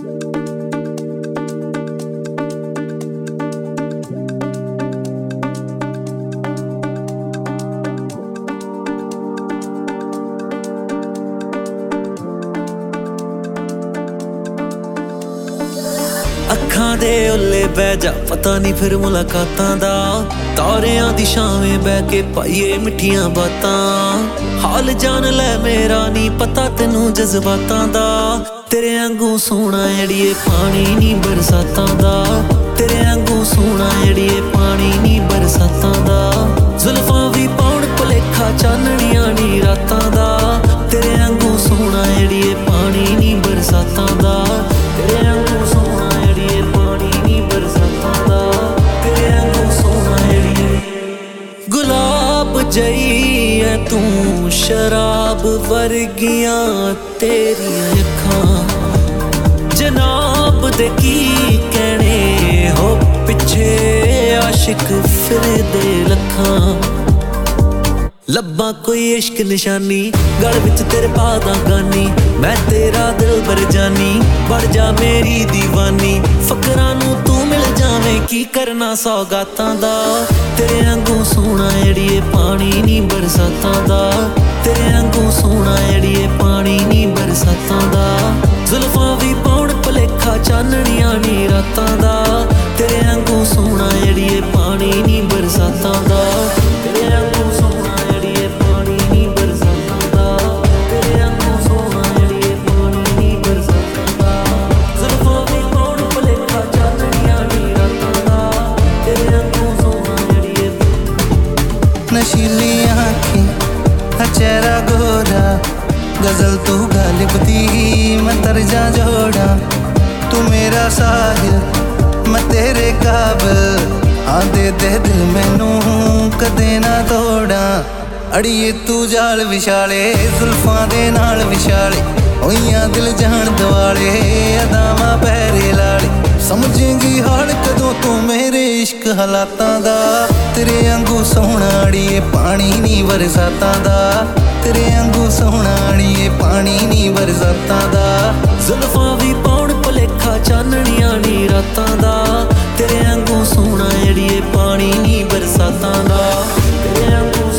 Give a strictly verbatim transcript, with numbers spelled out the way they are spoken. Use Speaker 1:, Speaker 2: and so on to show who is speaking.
Speaker 1: ਅੱਖਾਂ ਦੇ ਓਲੇ ਬਹਿ ਜਾ ਪਤਾ ਨਹੀਂ ਫਿਰ ਮੁਲਾਕਾਤਾਂ ਦਾ ਤਾਰਿਆਂ ਦੀ ਛਾਵੇਂ ਬਹਿ ਕੇ ਪਾਈਏ ਮਿੱਠੀਆਂ ਬਾਤਾਂ ਹਾਲ ਜਾਣ ਲੈ ਮੇਰਾ ਨਹੀਂ ਪਤਾ ਤੈਨੂੰ ਜਜ਼ਬਾਤਾਂ ਦਾ ਤੇਰੇ ਵਾਂਗੂ ਸੋਹਣਾ ਅੜੀਏ ਪਾਣੀ ਨਹੀਂ ਬਰਸਾਤਾਂ ਦਾ ਤੇਰੇ ਵਾਂਗੂ ਸੋਹਣਾ ਅੜੀਏ ਪਾਣੀ ਨਹੀਂ ਬਰਸਾਤਾਂ ਦਾ ਜ਼ੁਲਫਾਂ ਵੀ ਪਾਉਣ ਭੁਲੇਖਾ ਚਾਨਣੀਆਂ ਨੀ ਰਾਤਾਂ ਦਾ ਤੇਰੇ ਵਾਂਗੂ ਸੋਹਣਾ ਅੜੀਏ ਪਾਣੀ ਨਹੀਂ ਬਰਸਾਤਾਂ ਦਾ ਤੇਰੇ ਵਾਂਗੂ ਸੋਹਣਾ ਅੜੀਏ ਪਾਣੀ ਨਹੀਂ ਬਰਸਾਤਾਂ ਦਾ ਤੇਰੇ ਵਾਂਗੂ ਸੋਹਣਾ ਅੜੀਏ ਗੁਲਾਬ ਜਈ ਐ ਤੂੰ ਸ਼ਰਾਬ ਵਰਗੀਆਂ ਤੇਰੀਆਂ ਅੱਖਾਂ ਜਨਾਬ ਦੇ ਕੀ ਕਹਿਣੇ ਹੋ ਪਿੱਛੇ ਆਸ਼ਿਕ ਫਿਰਦੇ ਲੱਖਾਂ ਲੱਭਾਂ ਕੋਈ ਇਸ਼ਕ ਨਿਸ਼ਾਨੀ ਗਲ ਵਿੱਚ ਤੇਰੇ ਪਾ ਦਾਂ ਗਾਨੀ ਮੈਂ ਤੇਰਾ ਦਿਲ ਬਰ ਜਾਨੀ ਬਣ ਜਾ ਮੇਰੀ ਦੀਵਾਨੀ ਫਕਰਾਂ ਨੂੰ ਤੂੰ ਮਿਲ ਜਾਵੇਂ ਕੀ ਕਰਨਾ ਸੌਗਾਤਾਂ ਦਾ ਤੇਰੇ ਵਾਂਗੂ ਸੋਹਣਾ ਅੜੀਏ ਪਾਣੀ ਨਹੀਂ ਬਰਸਾਤਾਂ ਦਾ ਤੇਰੇ ਵਾਂਗੂ ਸੋਹਣਾ ਅੜੀਏ ਪਾਣੀ ਨਹੀਂ ਬਰਸਾਤਾਂ ਦਾ ਜ਼ੁਲਫਾਂ ਵੀ ਪਾਉਣ ਭੁਲੇਖਾ ਚਾਨਣੀਆਂ ਨੀ ਰਾਤਾਂ ਦਾ ਤੇਰੇ ਵਾਂਗੂ ਸੋਹਣਾ ਅੜੀਏ ਪਾਣੀ ਨਹੀਂ ਬਰਸਾਤਾਂ ਦਾ ਤੇਰੇ ਵਾਂਗੂ ਸੋਹਣਾ ਅੜੀਏ ਪਾਣੀ ਨਹੀਂ ਬਰਸਾਤਾਂ ਦਾ ਤੇਰੇ ਵਾਂਗੂ ਸੋਹਣਾ ਅੜੀਏ ਪਾਣੀ ਨਹੀਂ ਬਰਸਾਤਾਂ ਦਾ ਜ਼ੁਲਫਾਂ ਵੀ ਪਾਉਣ ਭੁਲੇਖਾ ਚਾਨਣੀਆਂ ਨੀ ਰਾਤਾਂ ਦਾ ਤੇਰੇ ਵਾਂਗੂ ਸੋਹਣਾ ਅੜੀਏ
Speaker 2: नशीली आँखें चेहरा गोरा गजल तू गालिब दी मैं तर्जा जोड़ा तू मेरा साहिल मैं तेरे काबिल हाँ दे दे दिल मैनू कदे ना तोड़ा अड़िए तू जाल विछाले जुल्फां दे नाल विछाले होइयां दिल जान दवाले अदामा पैरे लाले समझेंगी हाल कदों तू मेरे इश्क हालातां दा तेरे वांगू सोहना अड़िए पानी नहीं बरसातां दा तेरे वांगू सोहना अड़िए पानी नहीं बरसातां दा
Speaker 1: ਜ਼ੁਲਫਾਂ ਵੀ ਪਾਉਣ ਭੁਲੇਖਾ ਚਾਨਣੀਆਂ ਨੀ ਰਾਤਾਂ ਦਾ ਤੇਰੇ ਵਾਂਗੂ ਸੋਹਣਾ ਅੜੀਏ ਪਾਣੀ ਨਹੀਂ ਬਰਸਾਤਾਂ ਦਾ ਤੇਰੇ ਵਾਂਗੂ